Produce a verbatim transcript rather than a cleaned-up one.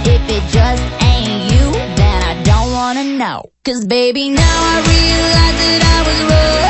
if it just ain't you, then I don't wanna know. 'Cause baby, now I realize that I was wrong.